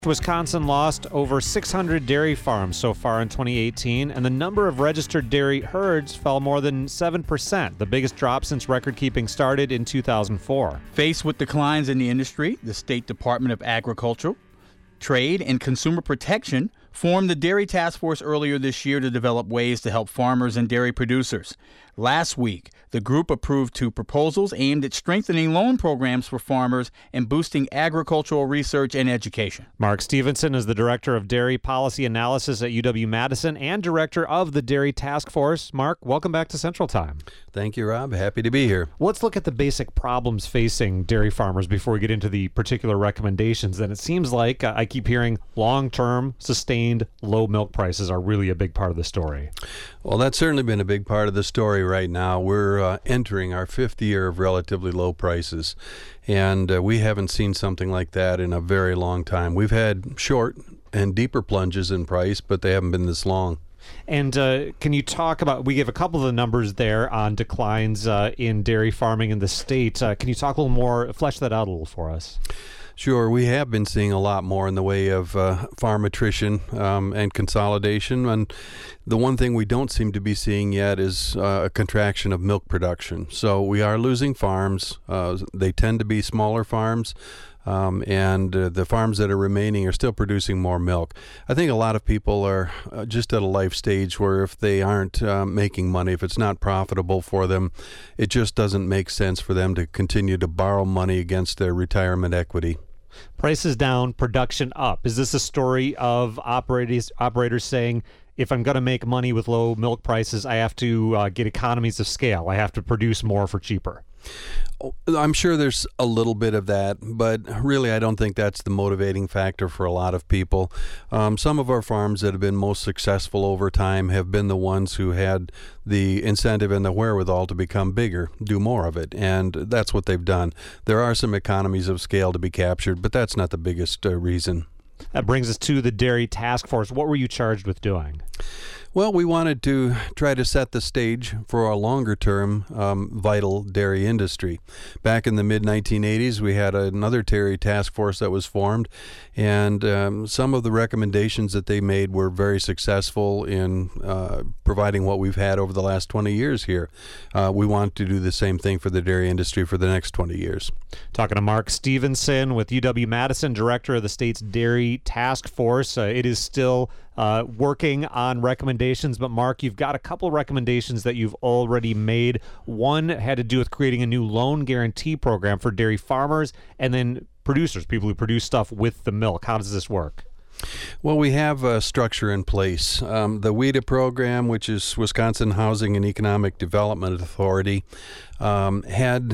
Wisconsin lost over 600 dairy farms so far in 2018, and the number of registered dairy herds fell more than 7%, the biggest drop since record-keeping started in 2004. Faced with declines in the industry, the State Department of Agriculture, Trade, and Consumer Protection formed the Dairy Task Force earlier this year to develop ways to help farmers and dairy producers. Last week, the group approved 2 proposals aimed at strengthening loan programs for farmers and boosting agricultural research and education. Mark Stevenson is the Director of Dairy Policy Analysis at UW-Madison and Director of the Dairy Task Force. Mark, welcome back to Central Time. Thank you, Rob. Happy to be here. Let's look at the basic problems facing dairy farmers before we get into the particular recommendations. And it seems like I keep hearing long-term, sustained, low milk prices are really a big part of the story. Well, that's certainly been a big part of the story right now. We're entering our 5th year of relatively low prices, and we haven't seen something like that in a very long time. We've had short and deeper plunges in price, but they haven't been this long. And can you talk about, we gave a couple of the numbers there on declines in dairy farming in the state. Can you talk a little more, flesh that out a little for us? Sure. We have been seeing a lot more in the way of farm attrition and consolidation. And the one thing we don't seem to be seeing yet is a contraction of milk production. So we are losing farms. They tend to be smaller farms. And the farms that are remaining are still producing more milk. I think a lot of people are just at a life stage where if they aren't making money, if it's not profitable for them, it just doesn't make sense for them to continue to borrow money against their retirement equity. Prices down, production up. Is this a story of operators saying, if I'm going to make money with low milk prices, I have to get economies of scale. I have to produce more for cheaper? I'm sure there's a little bit of that, but really I don't think that's the motivating factor for a lot of people. Some of our farms that have been most successful over time have been the ones who had the incentive and the wherewithal to become bigger, do more of it, and that's what they've done. There are some economies of scale to be captured, but that's not the biggest reason. That brings us to the Dairy Task Force. What were you charged with doing? Well, we wanted to try to set the stage for a longer-term vital dairy industry. Back in the mid-1980s, we had another dairy task force that was formed, and some of the recommendations that they made were very successful in providing what we've had over the last 20 years here. We want to do the same thing for the dairy industry for the next 20 years. Talking to Mark Stevenson with UW-Madison, Director of the state's Dairy Task Force. It is still working on recommendations, but Mark, you've got a couple recommendations that you've already made. One had to do with creating a new loan guarantee program for dairy farmers and then producers, people who produce stuff with the milk. How does this work? Well, we have a structure in place. The WHEDA program, which is Wisconsin Housing and Economic Development Authority, had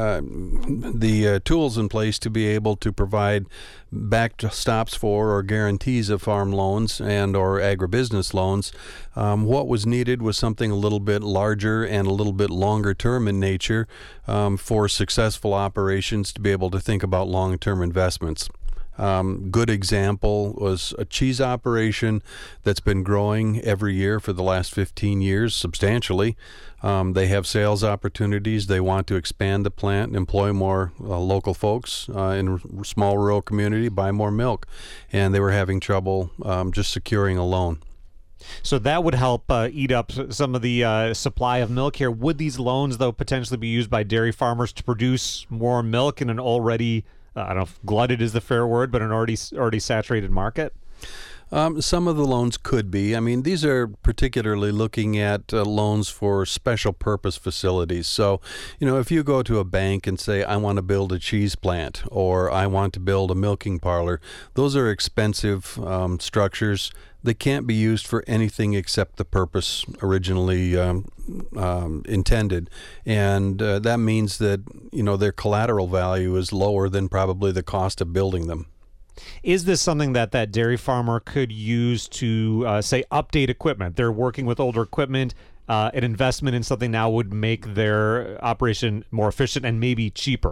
the tools in place to be able to provide backstops for or guarantees of farm loans and or agribusiness loans. What was needed was something a little bit larger and a little bit longer term in nature for successful operations to be able to think about long-term investments. Good example was a cheese operation that's been growing every year for the last 15 years substantially. They have sales opportunities. They want to expand the plant and employ more local folks in a small rural community, buy more milk, and they were having trouble just securing a loan. So that would help eat up some of the supply of milk here. Would these loans, though, potentially be used by dairy farmers to produce more milk in an already I don't know if glutted is the fair word, but an already saturated market? Some of the loans could be. I mean, these are particularly looking at loans for special purpose facilities. So, if you go to a bank and say, I want to build a cheese plant or I want to build a milking parlor, those are expensive structures. They can't be used for anything except the purpose originally intended. And that means that, their collateral value is lower than probably the cost of building them. Is this something that dairy farmer could use to, say, update equipment? They're working with older equipment. An investment in something now would make their operation more efficient and maybe cheaper.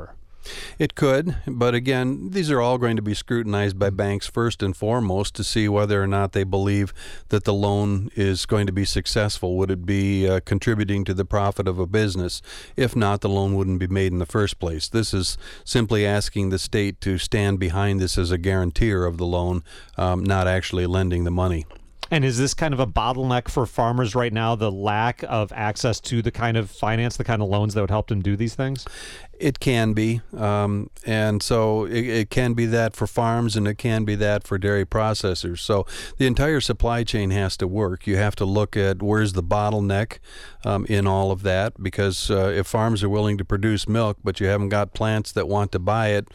It could, but again, these are all going to be scrutinized by banks first and foremost to see whether or not they believe that the loan is going to be successful. Would it be contributing to the profit of a business? If not, the loan wouldn't be made in the first place. This is simply asking the state to stand behind this as a guarantor of the loan, not actually lending the money. And is this kind of a bottleneck for farmers right now, the lack of access to the kind of finance, the kind of loans that would help them do these things? It can be, and so it can be that for farms, and it can be that for dairy processors. So the entire supply chain has to work. You have to look at where's the bottleneck in all of that, because if farms are willing to produce milk, but you haven't got plants that want to buy it,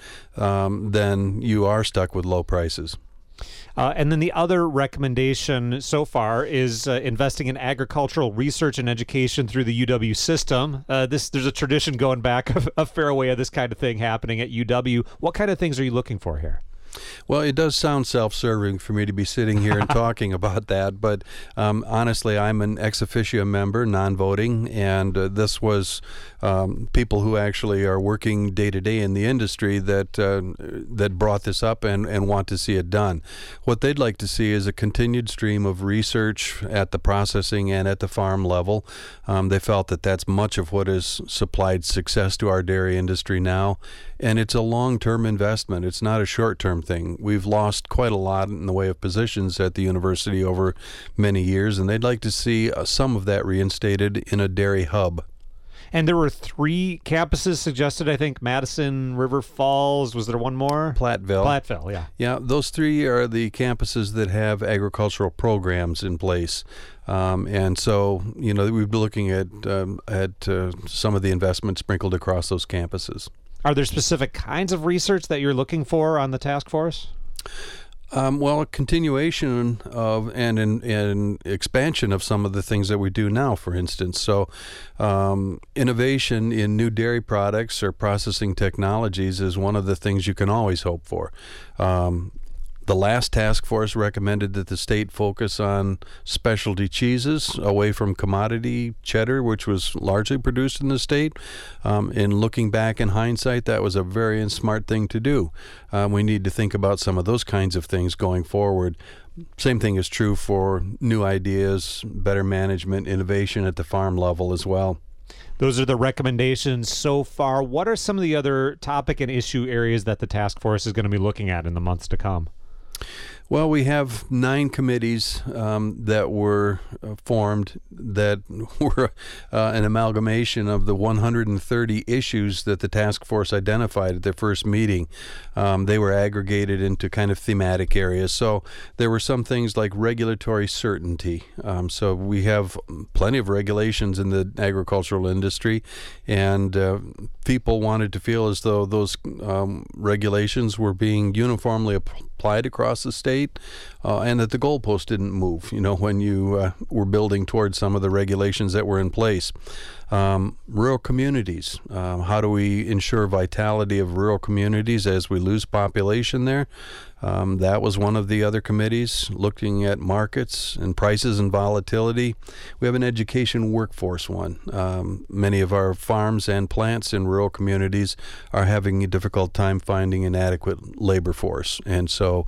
then you are stuck with low prices. And then the other recommendation so far is investing in agricultural research and education through the UW system. There's a tradition going back a fair way of this kind of thing happening at UW. What kind of things are you looking for here? Well, it does sound self-serving for me to be sitting here and talking about that, but honestly, I'm an ex officio member, non-voting, and this was people who actually are working day-to-day in the industry that brought this up and want to see it done. What they'd like to see is a continued stream of research at the processing and at the farm level. They felt that that's much of what has supplied success to our dairy industry now, and it's a long-term investment. It's not a short-term thing. We've lost quite a lot in the way of positions at the university over many years, and they'd like to see some of that reinstated in a dairy hub. And there were 3 campuses suggested, I think. Madison, River Falls. Was there one more? Platteville, yeah. Yeah, those 3 are the campuses that have agricultural programs in place. And so, we'd be looking at some of the investment sprinkled across those campuses. Are there specific kinds of research that you're looking for on the task force? Well, a continuation of and an expansion of some of the things that we do now, for instance. So innovation in new dairy products or processing technologies is one of the things you can always hope for. The last task force recommended that the state focus on specialty cheeses away from commodity cheddar, which was largely produced in the state. In looking back in hindsight, that was a very smart thing to do. We need to think about some of those kinds of things going forward. Same thing is true for new ideas, better management, innovation at the farm level as well. Those are the recommendations so far. What are some of the other topic and issue areas that the task force is going to be looking at in the months to come? Well, we have 9 committees that were formed that were an amalgamation of the 130 issues that the task force identified at their first meeting. They were aggregated into kind of thematic areas. So there were some things like regulatory certainty. So we have plenty of regulations in the agricultural industry, and people wanted to feel as though those regulations were being uniformly applied across the state. And that the goalpost didn't move, when you were building towards some of the regulations that were in place. Rural communities. How do we ensure vitality of rural communities as we lose population there? That was one of the other committees, looking at markets and prices and volatility. We have an education workforce one. Many of our farms and plants in rural communities are having a difficult time finding an adequate labor force. And so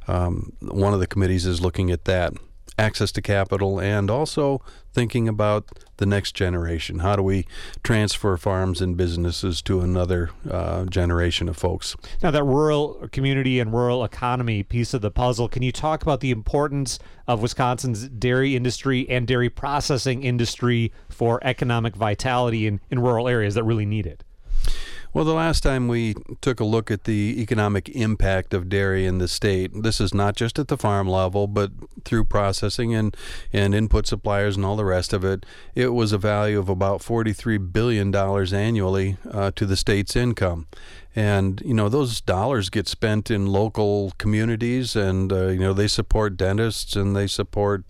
one of the committees is looking at that. Access to capital, and also thinking about the next generation. How do we transfer farms and businesses to another generation of folks? Now, that rural community and rural economy piece of the puzzle, can you talk about the importance of Wisconsin's dairy industry and dairy processing industry for economic vitality in rural areas that really need it? Well, the last time we took a look at the economic impact of dairy in the state, this is not just at the farm level, but through processing and input suppliers and all the rest of it, it was a value of about $43 billion annually to the state's income. And, those dollars get spent in local communities, and, they support dentists, and they support,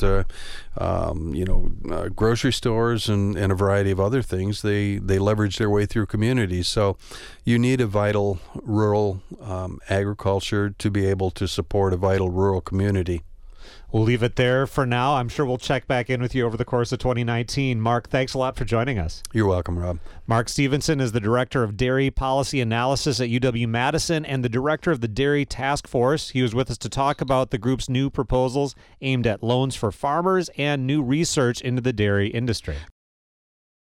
grocery stores and a variety of other things. They leverage their way through communities. So you need a vital rural agriculture to be able to support a vital rural community. We'll leave it there for now. I'm sure we'll check back in with you over the course of 2019. Mark, thanks a lot for joining us. You're welcome, Rob. Mark Stevenson is the Director of Dairy Policy Analysis at UW-Madison and the Director of the Dairy Task Force. He was with us to talk about the group's new proposals aimed at loans for farmers and new research into the dairy industry.